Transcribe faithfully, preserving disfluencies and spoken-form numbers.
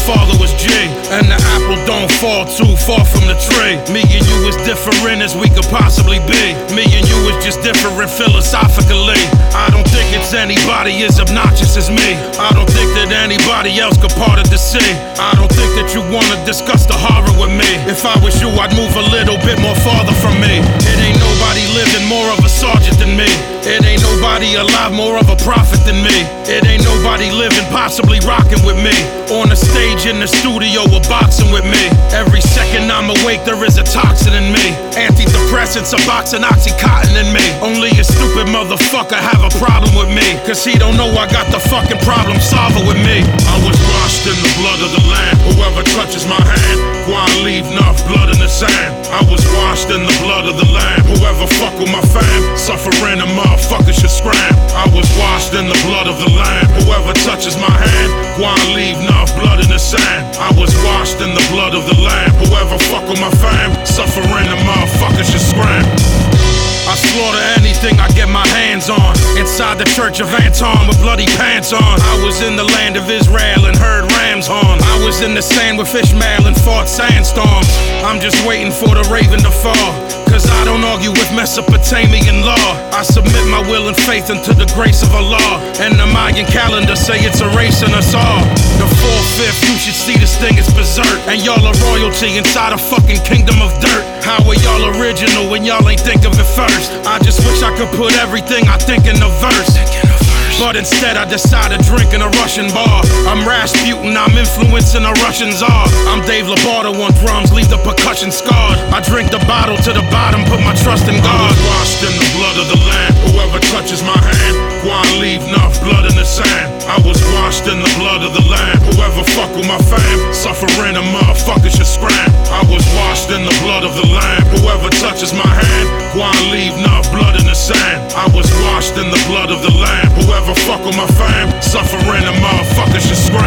father was G. And the apple don't fall too far from the tree. Me and you is different as we could possibly be. Me and you is just different philosophically. I don't think it's anybody as obnoxious as me. I don't think that anybody else could part of the sea. I don't think that you wanna discuss the horror with me. If I was you, I'd move a little bit more farther from me. It ain't nobody living more of a sergeant than me. It ain't nobody alive more of a prophet than me. It ain't nobody living, possibly rocking with me. On the stage, in the studio, or boxing with me. Every second I'm awake, there is a toxin in me. Antidepressants, a box and Oxycontin in me. Only a stupid motherfucker have a problem with me, cause he don't know I got the fucking problem solver with me. I was washed in the blood of the Lamb. Whoever touches my hand, why leave enough blood in the sand? I was washed in the blood of the Lamb. Whoever fuck with my fam, suffering a motherfucker should scram. I was washed in the blood of the Lamb. Whoever touches my hand, why leave enough blood in the sand? I was washed in the blood of the Lamb. Whoever fuck with my fam, suffering a motherfucker should scram. I slaughter anything I get my hands on. Inside the church of Anton with bloody pants on. I was in the land of Israel and heard rams horn. I was in the sand with Ishmael and fought sandstorms. I'm just waiting for the raven to fall, cause I don't argue with Mesopotamian law. I submit my will and faith unto the grace of Allah. And the Mayan calendar say it's erasing us all. The four-fifth, you should see this thing is berserk. And y'all are royalty inside a fucking kingdom of dirt. How are y'all original when y'all ain't think of it first? I just wish I could put everything I think in a verse. But instead I decide to drink in a Russian bar. I'm Rasputin, I'm influencing a Russian czar. I'm Dave Lovato on drums, leave the percussion scarred. I drink the bottle to the bottom, put my trust in God. I was washed in the blood of the Lamb. Whoever touches my hand, why leave enough blood in the sand? I was washed in the blood of the Lamb. Whoever fuck with my fam, suffering a motherfucker should scram. I was washed in the blood of the Lamb. Whoever touches my hand, why leave enough blood in the sand? I was washed in the blood of the Lamb. Whoever fuck with my fam, suffering a motherfucker should scram.